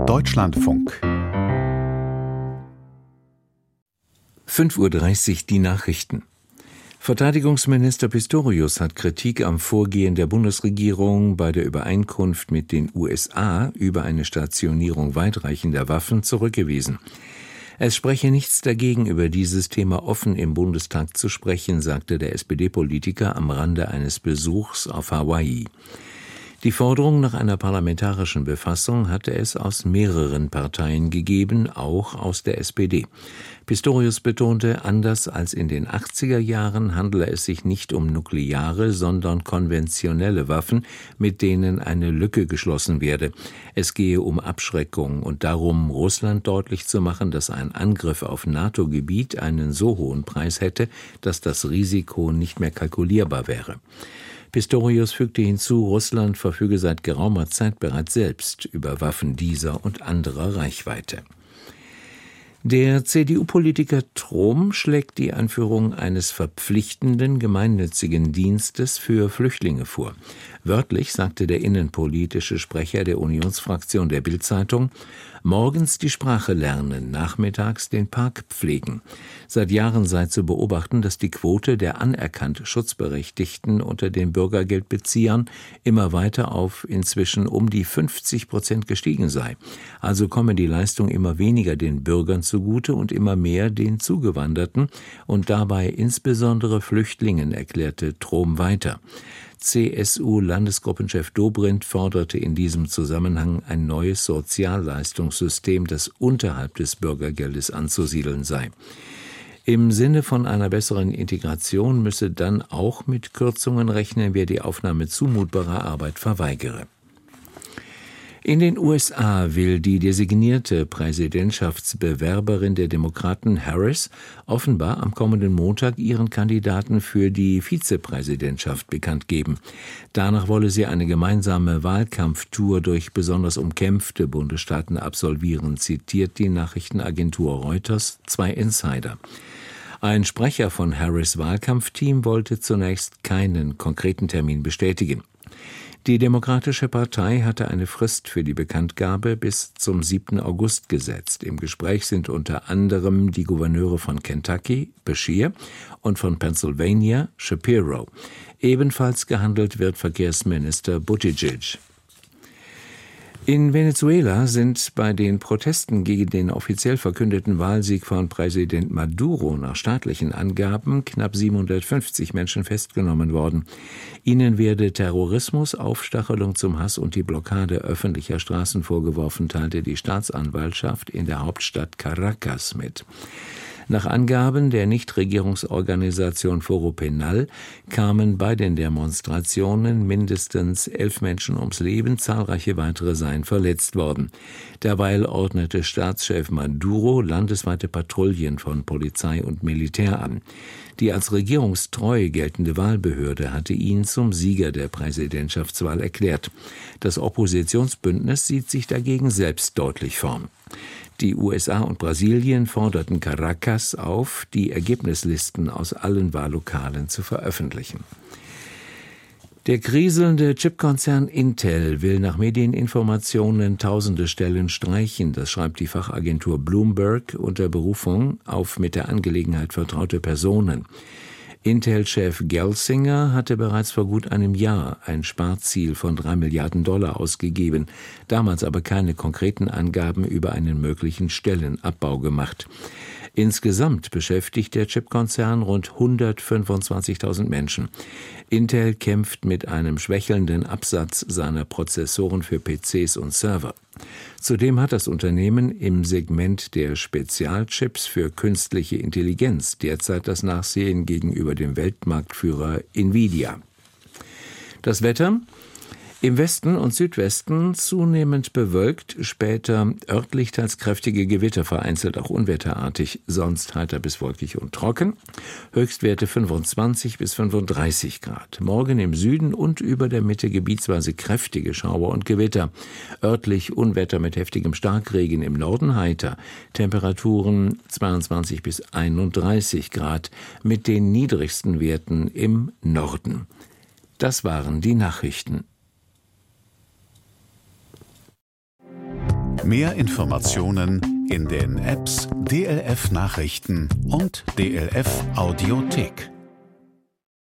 Deutschlandfunk 5:30 Uhr die Nachrichten. Verteidigungsminister Pistorius hat Kritik am Vorgehen der Bundesregierung bei der Übereinkunft mit den USA über eine Stationierung weitreichender Waffen zurückgewiesen. Es spreche nichts dagegen, über dieses Thema offen im Bundestag zu sprechen, sagte der SPD-Politiker am Rande eines Besuchs auf Hawaii. Die Forderung nach einer parlamentarischen Befassung hatte es aus mehreren Parteien gegeben, auch aus der SPD. Pistorius betonte, anders als in den 80er Jahren handele es sich nicht um nukleare, sondern konventionelle Waffen, mit denen eine Lücke geschlossen werde. Es gehe um Abschreckung und darum, Russland deutlich zu machen, dass ein Angriff auf NATO-Gebiet einen so hohen Preis hätte, dass das Risiko nicht mehr kalkulierbar wäre. Pistorius fügte hinzu, Russland verfüge seit geraumer Zeit bereits selbst über Waffen dieser und anderer Reichweite. Der CDU-Politiker Trom schlägt die Einführung eines verpflichtenden gemeinnützigen Dienstes für Flüchtlinge vor. Wörtlich sagte der innenpolitische Sprecher der Unionsfraktion der Bild-Zeitung: Morgens die Sprache lernen, nachmittags den Park pflegen. Seit Jahren sei zu beobachten, dass die Quote der anerkannt Schutzberechtigten unter den Bürgergeldbeziehern immer weiter auf inzwischen um die 50% gestiegen sei. Also komme die Leistung immer weniger den Bürgern zugute und immer mehr den Zugewanderten und dabei insbesondere Flüchtlingen, erklärte Trom weiter. CSU-Landesgruppenchef Dobrindt forderte in diesem Zusammenhang ein neues Sozialleistungssystem, das unterhalb des Bürgergeldes anzusiedeln sei. Im Sinne von einer besseren Integration müsse dann auch mit Kürzungen rechnen, wer die Aufnahme zumutbarer Arbeit verweigere. In den USA will die designierte Präsidentschaftsbewerberin der Demokraten Harris offenbar am kommenden Montag ihren Kandidaten für die Vizepräsidentschaft bekannt geben. Danach wolle sie eine gemeinsame Wahlkampftour durch besonders umkämpfte Bundesstaaten absolvieren, zitiert die Nachrichtenagentur Reuters 2 Insider. Ein Sprecher von Harris' Wahlkampfteam wollte zunächst keinen konkreten Termin bestätigen. Die Demokratische Partei hatte eine Frist für die Bekanntgabe bis zum 7. August gesetzt. Im Gespräch sind unter anderem die Gouverneure von Kentucky, Beshear, und von Pennsylvania, Shapiro. Ebenfalls gehandelt wird Verkehrsminister Buttigieg. In Venezuela sind bei den Protesten gegen den offiziell verkündeten Wahlsieg von Präsident Maduro nach staatlichen Angaben knapp 750 Menschen festgenommen worden. Ihnen werde Terrorismus, Aufstachelung zum Hass und die Blockade öffentlicher Straßen vorgeworfen, teilte die Staatsanwaltschaft in der Hauptstadt Caracas mit. Nach Angaben der Nichtregierungsorganisation Foro Penal kamen bei den Demonstrationen mindestens 11 Menschen ums Leben, zahlreiche weitere seien verletzt worden. Derweil ordnete Staatschef Maduro landesweite Patrouillen von Polizei und Militär an. Die als regierungstreu geltende Wahlbehörde hatte ihn zum Sieger der Präsidentschaftswahl erklärt. Das Oppositionsbündnis sieht sich dagegen selbst deutlich vorn. Die USA und Brasilien forderten Caracas auf, die Ergebnislisten aus allen Wahllokalen zu veröffentlichen. Der kriselnde Chipkonzern Intel will nach Medieninformationen tausende Stellen streichen. Das schreibt die Fachagentur Bloomberg unter Berufung auf mit der Angelegenheit vertraute Personen. Intel-Chef Gelsinger hatte bereits vor gut einem Jahr ein Sparziel von $3 Milliarden ausgegeben, damals aber keine konkreten Angaben über einen möglichen Stellenabbau gemacht. Insgesamt beschäftigt der Chipkonzern rund 125.000 Menschen. Intel kämpft mit einem schwächelnden Absatz seiner Prozessoren für PCs und Server. Zudem hat das Unternehmen im Segment der Spezialchips für künstliche Intelligenz derzeit das Nachsehen gegenüber dem Weltmarktführer Nvidia. Das Wetter: Im Westen und Südwesten zunehmend bewölkt, später örtlich teils kräftige Gewitter, vereinzelt auch unwetterartig, sonst heiter bis wolkig und trocken. Höchstwerte 25 bis 35 Grad. Morgen im Süden und über der Mitte gebietsweise kräftige Schauer und Gewitter. Örtlich Unwetter mit heftigem Starkregen, im Norden heiter. Temperaturen 22 bis 31 Grad mit den niedrigsten Werten im Norden. Das waren die Nachrichten. Mehr Informationen in den Apps DLF Nachrichten und DLF Audiothek.